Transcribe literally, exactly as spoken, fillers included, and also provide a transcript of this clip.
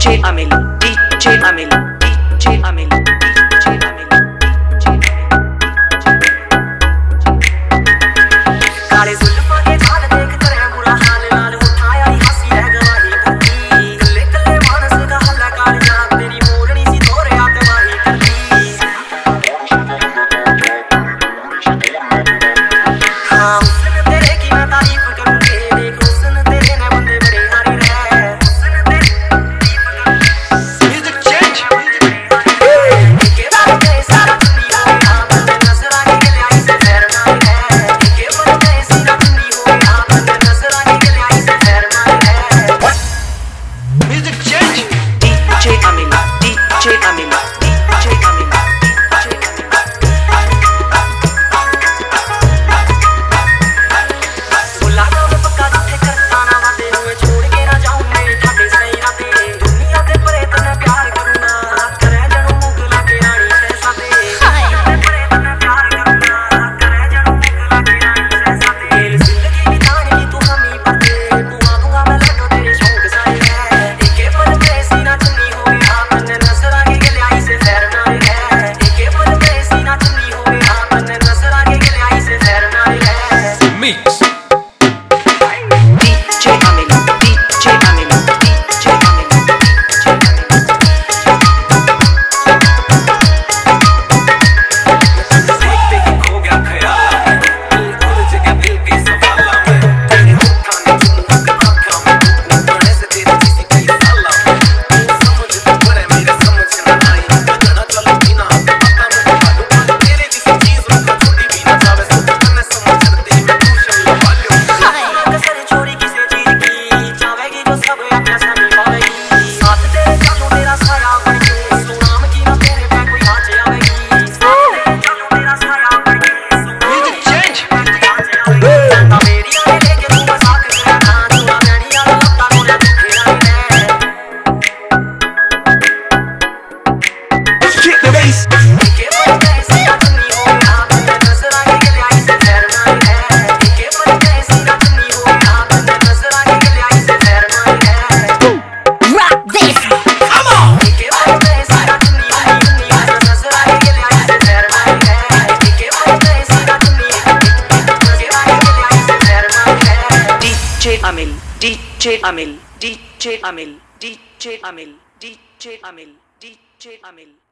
DJ Amil, DJ Amil, DJ Amil, DJ Amil, काले जुल्फों के झाल देख कर है बुरा हाल लाल उठाया ही हंसी रह गवाही करती कल्ले कल्ले मानस का हल्ला काल जा तेरी मोरनी सी तोरे आतवाही करती हाँ हुस्न तेरे की मैं तारीफ करूँगी देख हुस्न तेरे ने बंदे बड़े हारी रहे हुस्न तेरे तारीफ करूँगी म्यूजिक चेंज के बाद गए सारा दुनिया हो यहाँ बंदे नजर आने के लिए आई से फेर नाल है के बाद गए सारा दुनिया हो यहाँ बंदे नजर आने के लिए आई से फेर नाल है music change DJ Amil, DJ Amil, DJ Amil, DJ बुला दो मैं पक्का तुझे करता ना वादे हुए छोड़ के ना जाऊं मेरे ठाटे सही राते दुनिया के परे तने प्यार करूंगा करे जनू मुगला के रानी शहजादे दुनिया के परे तने प्यार करूंगा करे जनू मुगला के रानी शहजादे दिल जिंदगी बिताने की तू हमी पाते दुआ दूंगा मैं लड्डू तेरे शौक सारे है एके पल में सीना चुन्नी हो गया बंदे नजर आगे के लिए आई से फेर नाल है एके पल में सीना चुन्नी हो गया बंदे नजर आगे के लिए आई से फेर नाल है Mix. DJ Amil, DJ Amil, DJ Amil, DJ Amil. देखते ही खो गया ख्याल दिल उलझ गया दिल के सवालों में तेरे होठों ने चुम्मा का आँखों में ऊपर से तेरे किसी कई सालों में तू समझ तो पड़े मेरे समझ ना आई बजना चलो बिना पता मैं मालूम तेरे जैसी चीज़ को छोड़ी भी ना जावे सब तन्ने समझते मैं तू शल्लो वालों कसर छोड़ी किसे चीज की चाहेगी जो सब अपना सानी पावेगी साथ तेरे चलो तेरा साया बन के सुनाम की ना तेरे पे कोई आज आवेगी साथ तेरे चलो तेरा साया बन के म्यूजिक चेंज ना मेरी आगे लेके तू मजाक करना तू ना मैनी आला लगता कोना दुखे आने Kick the bass. के पर गए सीना चुन्नी हो यहाँ बंदे नजर आगे के लिए आई से फेर नाल है के पर गए सीना चुन्नी हो यहाँ बंदे नजर आगे के लिए आई से फेर नाल है Rock this! Come on. के पर गए सीना चुन्नी हो यहाँ नजर आगे के लिए आई से फेर नाल है के पर गए सीना चुन्नी नजर आगे के लिए आई से फेर नाल है DJ Amil, DJ Amil, DJ Amil, DJ Amil, DJ Amil, DJ Amil.